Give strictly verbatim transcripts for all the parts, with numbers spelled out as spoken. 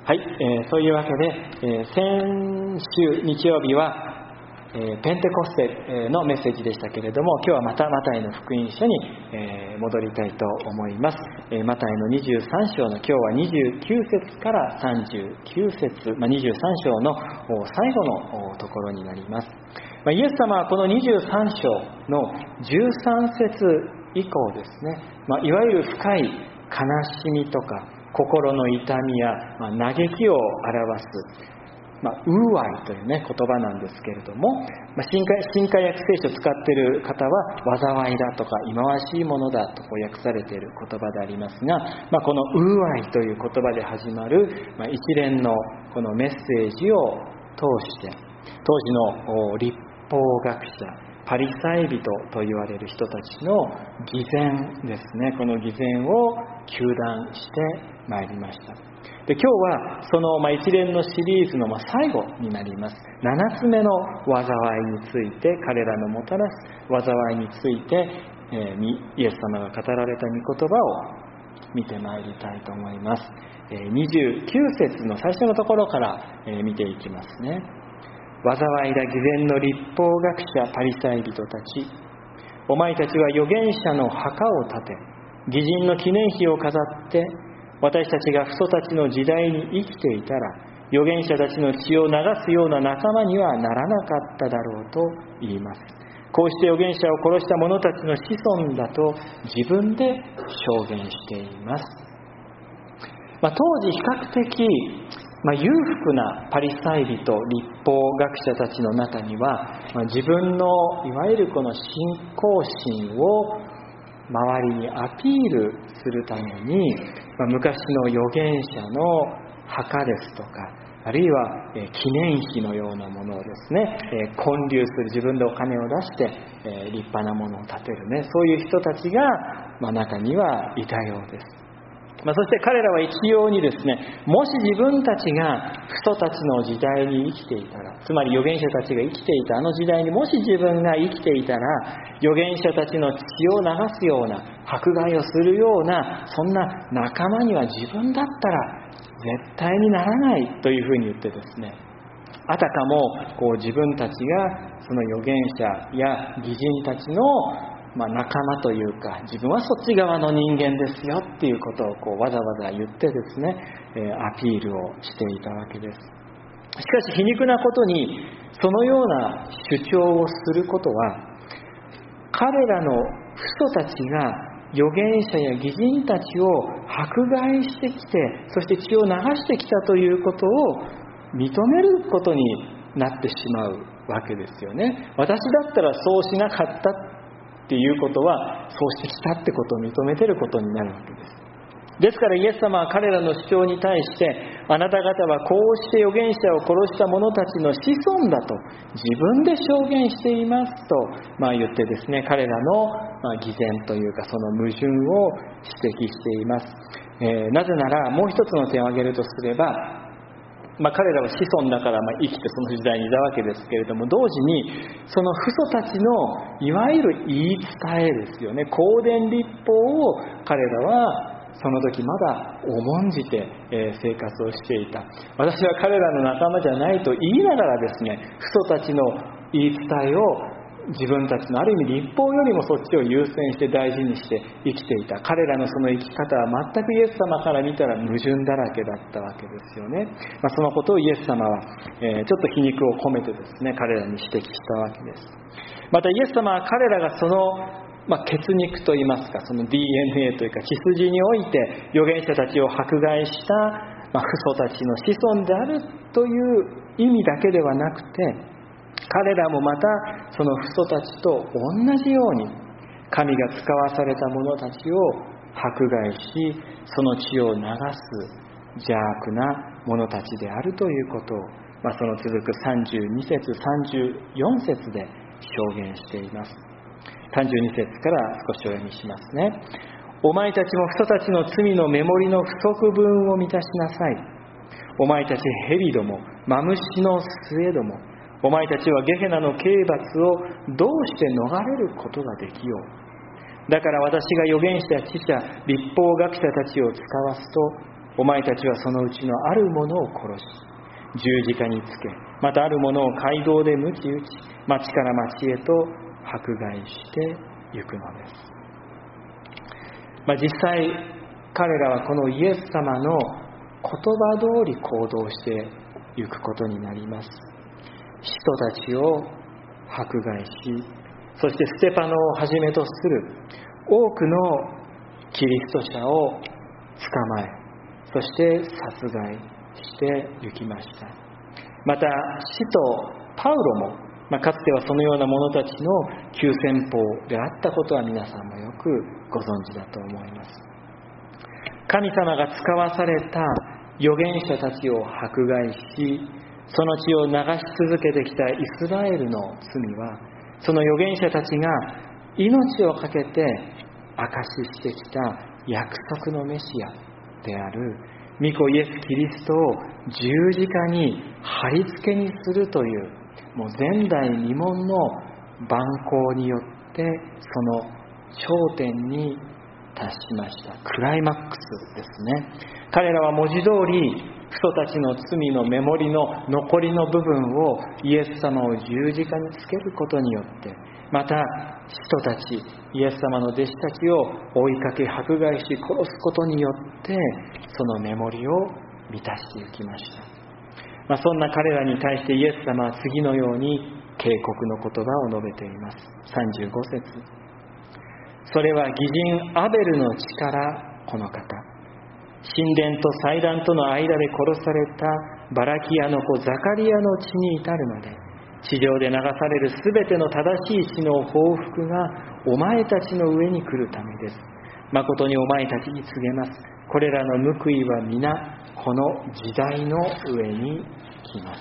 はい、えー、そういうわけで、えー、先週日曜日は、えー、ペンテコステのメッセージでしたけれども、今日はまたマタイの福音書に、えー、戻りたいと思います。えー、マタイのにじゅうさん章の今日はにじゅうきゅう節からさんじゅうきゅう節、まあ、にじゅうさん章の最後のところになります。まあ、イエス様はこのにじゅうさん章のじゅうさん節以降ですね、まあ、いわゆる深い悲しみとか心の痛みや、まあ、嘆きを表す、まあ、ウーアイという、ね、言葉なんですけれども、まあ、新海、新海訳聖書を使っている方は災いだとか忌まわしいものだとこう訳されている言葉でありますが、まあ、このウーアイという言葉で始まる、まあ、一連のこのメッセージを通して当時の立法学者パリサイ人と言われる人たちの偽善ですね、この偽善を糾弾してまいりました。で、今日はその、まあ、一連のシリーズの、まあ、最後になりますななつめの災いについて、彼らのもたらす災いについて、えー、イエス様が語られた御言葉を見てまいりたいと思います。えー、にじゅうきゅう節の最初のところから、えー、見ていきますね。災いだ偽善の立法学者パリサイ人たち、お前たちは預言者の墓を建て、義人の記念碑を飾って、私たちが父祖たちの時代に生きていたら預言者たちの血を流すような仲間にはならなかっただろうと言います。こうして預言者を殺した者たちの子孫だと自分で証言しています。まあ、当時比較的まあ、裕福なパリサイ人、立法学者たちの中には、まあ、自分のいわゆるこの信仰心を周りにアピールするために、まあ、昔の預言者の墓ですとか、あるいは、えー、記念碑のようなものをですね、えー、建立する、自分でお金を出して、えー、立派なものを建てるね、そういう人たちが、まあ、中にはいたようです。まあ、そして彼らは一様にですね、もし自分たちが父祖たちの時代に生きていたら、つまり預言者たちが生きていたあの時代にもし自分が生きていたら、預言者たちの血を流すような、迫害をするような、そんな仲間には自分だったら絶対にならないというふうに言ってですね、あたかもこう自分たちがその預言者や義人たちのまあ、仲間というか、自分はそっち側の人間ですよっていうことをこうわざわざ言ってですね、えー、アピールをしていたわけです。しかし皮肉なことに、そのような主張をすることは、彼らの父祖たちが預言者や義人たちを迫害してきて、そして血を流してきたということを認めることになってしまうわけですよね。私だったらそうしなかったっていうことは、そうしてきたってことを認めていることになるわけです。ですからイエス様は彼らの主張に対して、あなた方はこうして預言者を殺した者たちの子孫だと自分で証言していますと、まあ、言ってですね、彼らの偽善というかその矛盾を指摘しています。えー、なぜならもう一つの点を挙げるとすれば、まあ、彼らは子孫だからまあ生きてその時代にいたわけですけれども、同時にその父祖たちのいわゆる言い伝えですよね、公伝律法を彼らはその時まだ重んじて生活をしていた。私は彼らの仲間じゃないと言いながらですね、父祖たちの言い伝えを自分たちのある意味立法よりもそっちを優先して大事にして生きていた。彼らのその生き方は全くイエス様から見たら矛盾だらけだったわけですよね。まあ、そのことをイエス様は、えー、ちょっと皮肉を込めてですね、彼らに指摘したわけです。またイエス様は彼らがその、まあ、血肉といいますか、その ディーエヌエー というか血筋において預言者たちを迫害した、まあ、父祖たちの子孫であるという意味だけではなくて、彼らもまたその父祖たちと同じように神が使わされた者たちを迫害し、その血を流す邪悪な者たちであるということを、まあ、その続くさんじゅうに節さんじゅうよん節で証言しています。さんじゅうに節から少しお読みしますね。お前たちも父祖たちの罪のメモリの不足分を満たしなさい。お前たち蛇ども、マムシの末ども、お前たちはゲヘナの刑罰をどうして逃れることができよう。だから私が預言者、知者、律法学者たちを使わすと、 お前たちはそのうちのある者を殺し、十字架につけ、またある者を街道で鞭打ち、町から町へと迫害してゆくのです。まあ、実際彼らはこのイエス様の言葉通り行動してゆくことになります。人たちを迫害し、そしてステパノをはじめとする多くのキリスト者を捕まえ、そして殺害してゆきました。また使徒パウロも、まあ、かつてはそのような者たちの急先鋒であったことは皆さんもよくご存知だと思います。神様が使わされた預言者たちを迫害し、その血を流し続けてきたイスラエルの罪は、その預言者たちが命を懸けて証ししてきた約束のメシアである御子イエス・キリストを十字架に貼り付けにするという、もう前代未聞の蛮行によってその頂点に達しました。クライマックスですね。彼らは文字通り父祖たちの罪のメモリの残りの部分をイエス様を十字架につけることによって、また人たち、イエス様の弟子たちを追いかけ迫害し殺すことによってそのメモリを満たしていきました。まあ、そんな彼らに対してイエス様は次のように警告の言葉を述べています。さんじゅうご節、それは義人アベルの血からこの方、神殿と祭壇との間で殺されたバラキアの子ザカリアの血に至るまで、地上で流されるすべての正しい死の報復がお前たちの上に来るためです。誠にお前たちに告げます。これらの報いは皆この時代の上に来ます。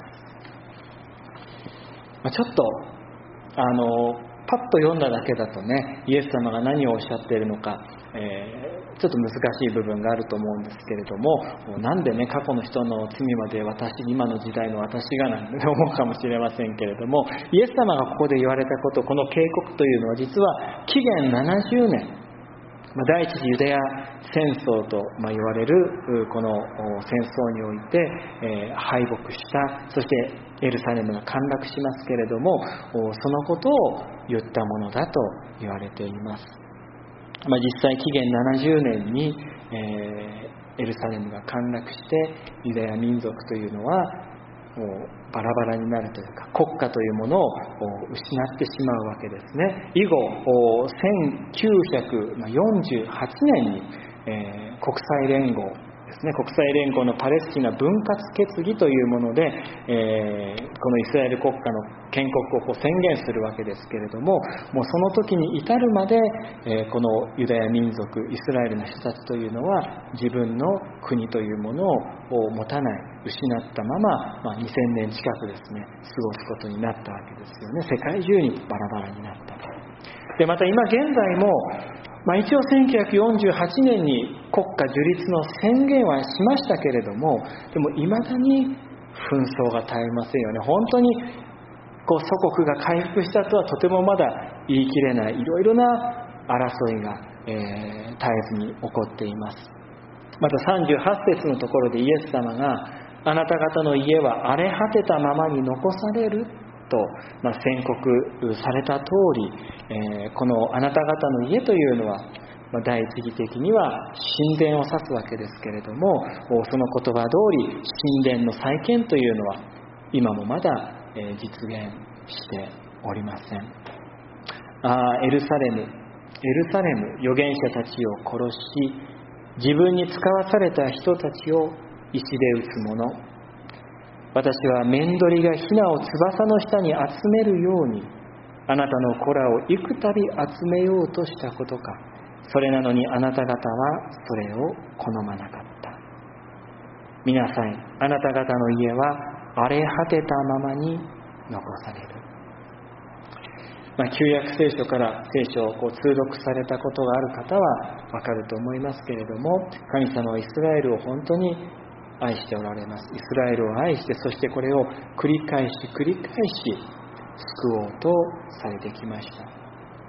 まあ、ちょっとあのパッと読んだだけだとね、イエス様が何をおっしゃっているのか、えー、ちょっと難しい部分があると思うんですけれども、なんでね過去の人の罪まで私、今の時代の私がなんて思うかもしれませんけれども、イエス様がここで言われたこと、この警告というのは実は紀元ななじゅうねん、第一次ユダヤ戦争と言われるこの戦争において、えー、敗北した、そしてエルサレムが陥落しますけれども、そのことを言ったものだと言われています。まあ、実際紀元ななじゅうねんに、えー、エルサレムが陥落してユダヤ民族というのはもうバラバラになるというか、国家というものを失ってしまうわけですね。以後せんきゅうひゃくよんじゅうはちねんに、えー、国際連合ですね、国際連合のパレスチナ分割決議というもので、えー、このイスラエル国家の建国をこう宣言するわけですけれども、もうその時に至るまで、えー、このユダヤ民族、イスラエルの人たちというのは自分の国というものを持たない、失ったまま、まあ、にせんねん近くですね過ごすことになったわけですよね。世界中にバラバラになった。でまた今現在も、まあ、一応せんきゅうひゃくよんじゅうはちねんに国家樹立の宣言はしましたけれども、でもいまだに紛争が絶えませんよね。本当にこう祖国が回復したとはとてもまだ言い切れない、いろいろな争いが、えー、絶えずに起こっています。またさんじゅうはち節のところでイエス様が、あなた方の家は荒れ果てたままに残されると、まあ、宣告された通り、えー、このあなた方の家というのは、まあ、第一義的には神殿を指すわけですけれども、その言葉通り神殿の再建というのは今もまだ、えー、実現しておりません。あエルサレムエルサレム預言者たちを殺し、自分に使わされた人たちを石で打つ者、私は面取りがヒナを翼の下に集めるようにあなたの子らを幾たび集めようとしたことか。それなのにあなた方はそれを好まなかった。見なさい、あなた方の家は荒れ果てたままに残される。まあ、旧約聖書から聖書をこう通読されたことがある方はわかると思いますけれども、神様はイスラエルを本当に愛しておられます。イスラエルを愛して、そしてこれを繰り返し繰り返し救おうとされてきました。しかし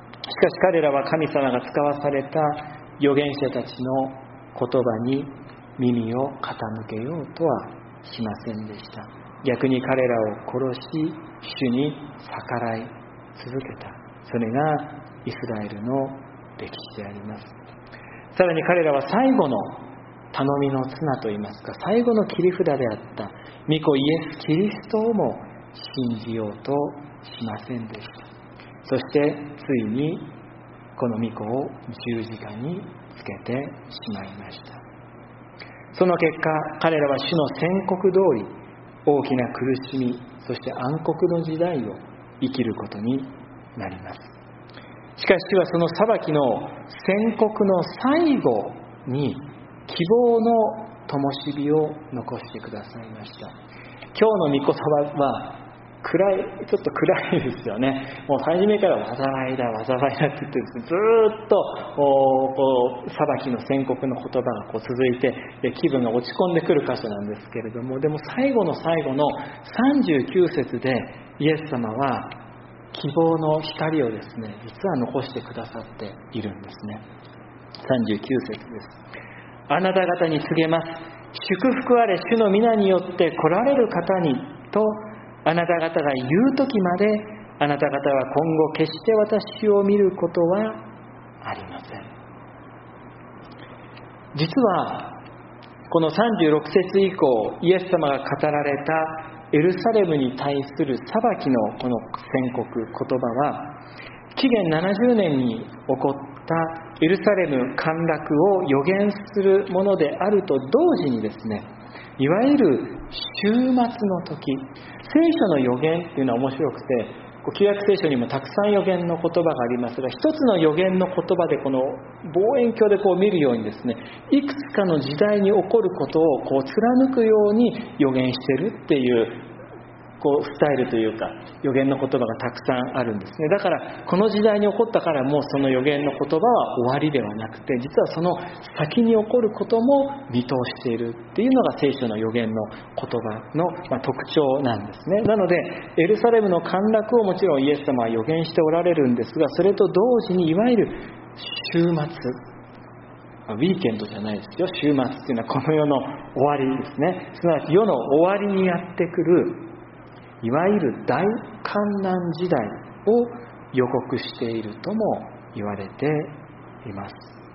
彼らは神様が使わされた預言者たちの言葉に耳を傾けようとはしませんでした。逆に彼らを殺し、主に逆らい続けた。それがイスラエルの歴史であります。さらに彼らは最後の頼みの綱といいますか、最後の切り札であった御子イエス・キリストをも信じようとしませんでした。そしてついにこの御子を十字架につけてしまいました。その結果、彼らは主の宣告通り大きな苦しみ、そして暗黒の時代を生きることになります。しかし主はその裁きの宣告の最後に希望の灯火を残してくださいました。今日の御言葉は暗い、ちょっと暗いですよね。もう初めから災いだ災いだって言ってですね、ずーっとこう裁きの宣告の言葉がこう続いて気分が落ち込んでくる箇所なんですけれども、でも最後の最後のさんじゅうきゅう節でイエス様は希望の光をですね、実は残してくださっているんですね。さんじゅうきゅう節です。あなた方に告げます。祝福あれ主の皆によって来られる方にとあなた方が言うときまで、あなた方は今後決して私を見ることはありません。実はこのさんじゅうろく節以降、イエス様が語られたエルサレムに対する裁きのこの宣告、言葉は紀元ななじゅうねんに起こったエルサレム陥落を予言するものであると同時にですね、いわゆる終末の時、聖書の予言っていうのは面白くて、旧約聖書にもたくさん予言の言葉がありますが、一つの予言の言葉でこの望遠鏡でこう見るようにですね、いくつかの時代に起こることをこう貫くように予言してるっていうこうスタイルというか予言の言葉がたくさんあるんですね。だからこの時代に起こったからもうその予言の言葉は終わりではなくて、実はその先に起こることも見通しているっていうのが聖書の予言の言葉の、まあ、特徴なんですね。なのでエルサレムの陥落をもちろんイエス様は予言しておられるんですが、それと同時にいわゆる終末、ウィーケンドじゃないですよ、終末っていうのはこの世の終わりですね。すなわち世の終わりにやってくるいわゆる大観難時代を予告しているとも言われています。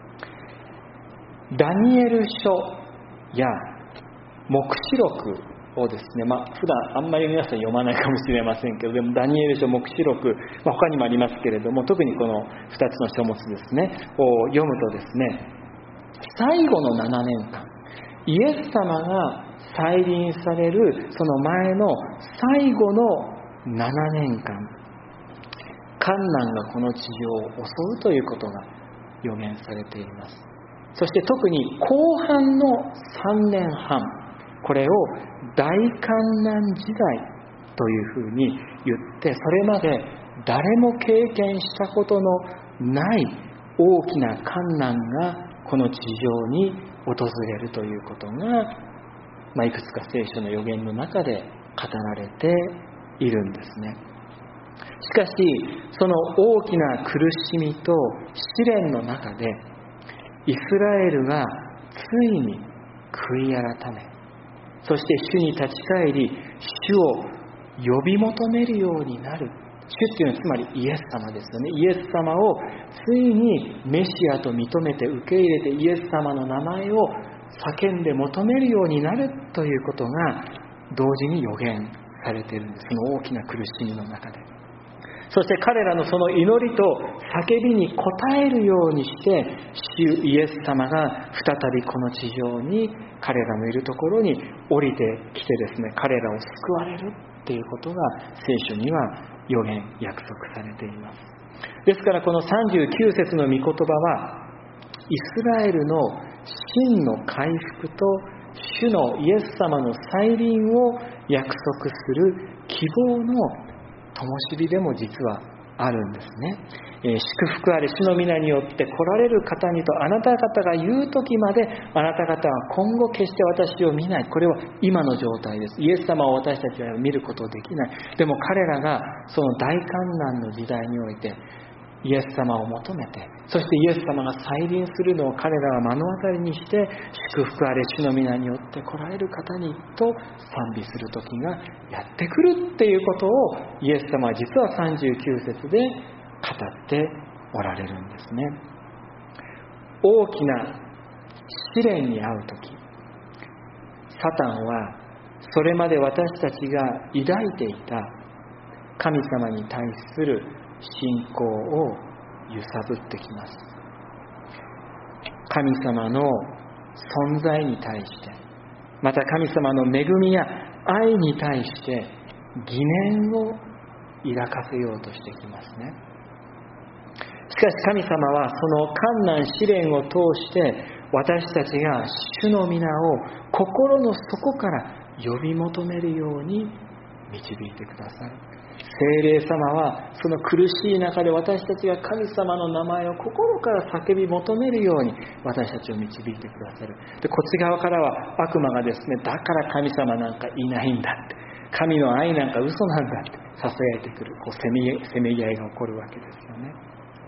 ダニエル書や黙示録をですね、まあ普段あんまり皆さん読まないかもしれませんけど、でもダニエル書、黙示録、まあ、他にもありますけれども、特にこのふたつの書物ですねを読むとですね、最後のななねんかん、イエス様が再臨されるその前の最後のななねんかん、患難がこの地上を襲うということが予言されています。そして特に後半のさんねんはん、これを大患難時代というふうに言って、それまで誰も経験したことのない大きな患難がこの地上に訪れるということが、まあ、いくつか聖書の予言の中で語られているんですね。しかしその大きな苦しみと試練の中でイスラエルがついに悔い改め、そして主に立ち返り主を呼び求めるようになる。主っていうのはつまりイエス様ですよね。イエス様をついにメシアと認めて受け入れて、イエス様の名前を叫んで求めるようになるということが同時に予言されているんです。その大きな苦しみの中で。そして彼らのその祈りと叫びに応えるようにして、主イエス様が再びこの地上に彼らのいるところに降りてきてですね、彼らを救われるっていうことが聖書には予言約束されています。ですからこのさんじゅうきゅう節の御言葉はイスラエルの真の回復と主のイエス様の再臨を約束する希望の灯火でも実はあるんですね。えー、祝福あれ主の皆によって来られる方にとあなた方が言う時まで、あなた方は今後決して私を見ない。これは今の状態です。イエス様を私たちは見ることできない。でも彼らがその大患難の時代においてイエス様を求めて、そしてイエス様が再臨するのを彼らは目の当たりにして、祝福あれ主の皆によって来られる方にと賛美する時がやってくるっていうことをイエス様は実はさんじゅうきゅう節で語っておられるんですね。大きな試練に遭う時、サタンはそれまで私たちが抱いていた神様に対する信仰を揺さぶってきます。神様の存在に対して、また神様の恵みや愛に対して疑念を抱かせようとしてきますね。しかし神様はその困難試練を通して私たちが主の皆を心の底から呼び求めるように導いてくださる。聖霊様はその苦しい中で私たちが神様の名前を心から叫び求めるように私たちを導いてくださる。で、こっち側からは悪魔がですね、だから神様なんかいないんだって、神の愛なんか嘘なんだってささやいてくる、こうせめ、せめぎ合いが起こるわけですよね。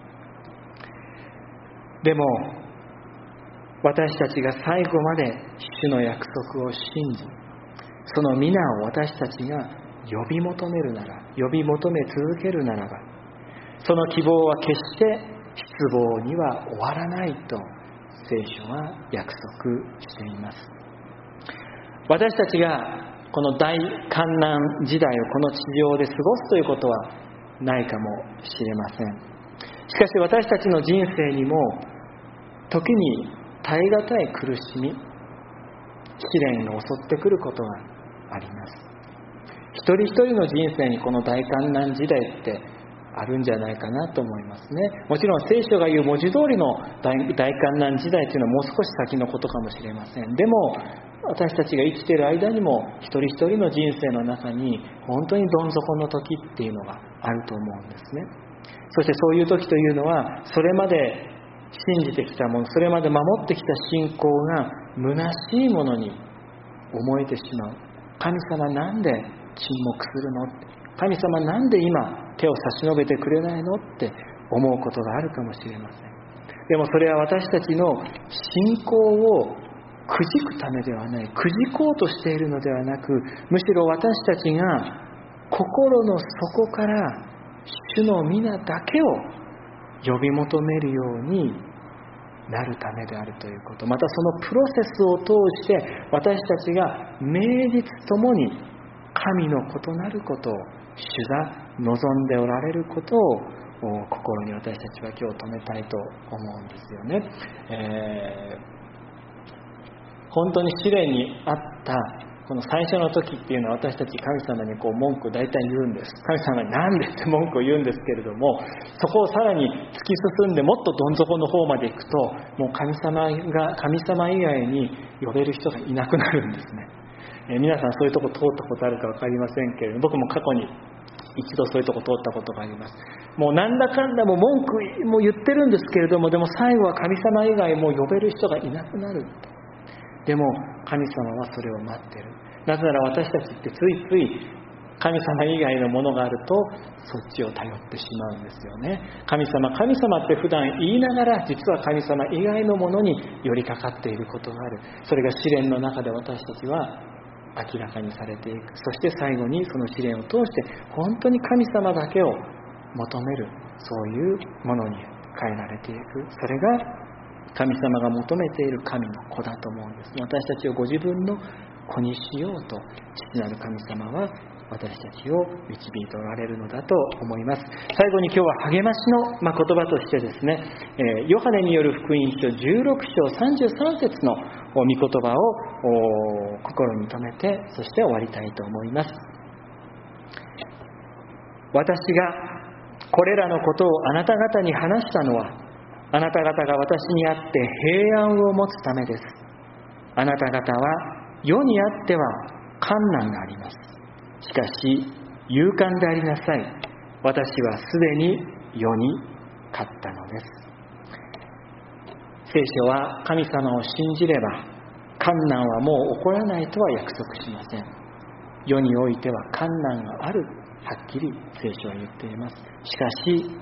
でも私たちが最後まで主の約束を信じ、その皆を私たちが呼び求めるなら、呼び求め続けるならば、その希望は決して失望には終わらないと聖書は約束しています。私たちがこの大患難時代をこの地上で過ごすということはないかもしれません。しかし私たちの人生にも時に耐え難い苦しみ、試練が襲ってくることがあります。一人一人の人生にこの大患難時代ってあるんじゃないかなと思いますね。もちろん聖書が言う文字通りの 大, 大患難時代というのはもう少し先のことかもしれません。でも私たちが生きている間にも一人一人の人生の中に本当にどん底の時っていうのがあると思うんですね。そしてそういう時というのはそれまで信じてきたもの、それまで守ってきた信仰が虚しいものに思えてしまう。神様なんで沈黙するの？神様なんで今手を差し伸べてくれないのって思うことがあるかもしれません。でもそれは私たちの信仰をくじくためではない、くじこうとしているのではなく、むしろ私たちが心の底から主の皆だけを呼び求めるようになるためであるということ、またそのプロセスを通して私たちが名実ともに神の異なることを主が望んでおられることを心に私たちは今日留めたいと思うんですよね。えー、本当に試練にあったこの最初の時っていうのは私たち神様にこう文句を大体言うんです。神様になんでって文句を言うんですけれども、そこをさらに突き進んでもっとどん底の方まで行くと、もう神様が神様以外に呼べる人がいなくなるんですね。えー、皆さんそういうとこ通ったことあるか分かりませんけれども、僕も過去に一度そういうとこ通ったことがあります。もうなんだかんだも文句も言ってるんですけれども、でも最後は神様以外も呼べる人がいなくなる。でも神様はそれを待っている。なぜなら私たちってついつい神様以外のものがあるとそっちを頼ってしまうんですよね。神様神様って普段言いながら、実は神様以外のものに寄りかかっていることがある。それが試練の中で私たちは明らかにされていく。そして最後にその試練を通して本当に神様だけを求める、そういうものに変えられていく。それが神様が求めている神の子だと思うんです。私たちをご自分の子にしようと父なる神様は私たちを導いておられるのだと思います。最後に今日は励ましの、まあ、言葉としてですね、えー、ヨハネによる福音書じゅうろく章さんじゅうさん節の御言葉を心に留めて、そして終わりたいと思います。私がこれらのことをあなた方に話したのは、あなた方が私にあって平安を持つためです。あなた方は世にあっては困難があります。しかし勇敢でありなさい。私はすでに世に勝ったのです。聖書は神様を信じれば困難はもう起こらないとは約束しません。世においては困難がある、はっきり聖書は言っています。しかし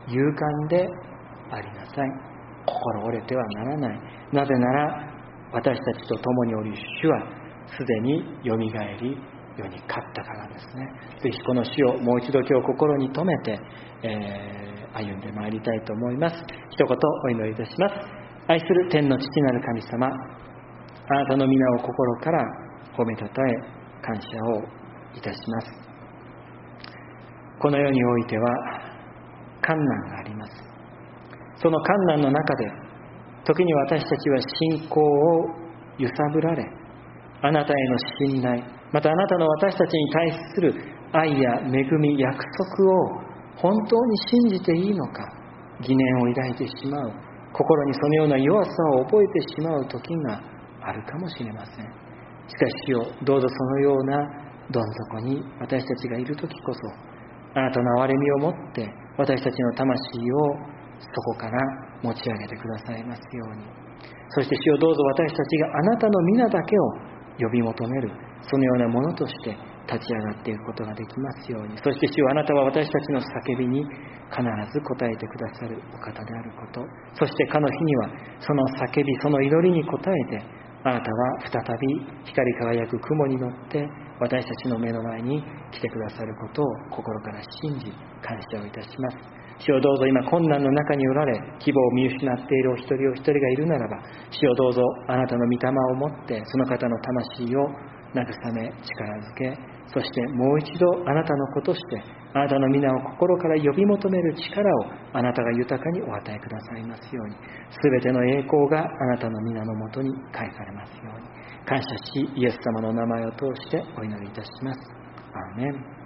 勇敢でありなさい。心折れてはならない。なぜなら私たちと共におる主はすでによみがえり世に勝ったからですね。ぜひこの主をもう一度今日心に留めて、えー、歩んでまいりたいと思います。一言お祈りいたします。愛する天の父なる神様、あなたの皆を心から褒めたたえ感謝をいたします。この世においては困難があります。その困難の中で時に私たちは信仰を揺さぶられ、あなたへの信頼、またあなたの私たちに対する愛や恵み、約束を本当に信じていいのか疑念を抱いてしまう、心にそのような弱さを覚えてしまう時があるかもしれません。しかし主よ、どうぞそのようなどん底に私たちがいる時こそ、あなたの憐れみをもって私たちの魂をそこから持ち上げてくださいますように。そして主よ、どうぞ私たちがあなたの皆だけを呼び求める、そのようなものとして立ち上がっていくことができますように。そして主よ、あなたは私たちの叫びに必ず応えてくださるお方であること、そしてかの日にはその叫び、その祈りに応えて、あなたは再び光り輝く雲に乗って私たちの目の前に来てくださることを心から信じ感謝をいたします。主よ、どうぞ今困難の中におられ希望を見失っているお一人お一人がいるならば、主よ、どうぞあなたの御霊を持ってその方の魂を慰め力づけ、そしてもう一度あなたの子としてあなたの皆を心から呼び求める力をあなたが豊かにお与えくださいますように。すべての栄光があなたの皆のもとに返されますように。感謝しイエス様の名前を通してお祈りいたします。アーメン。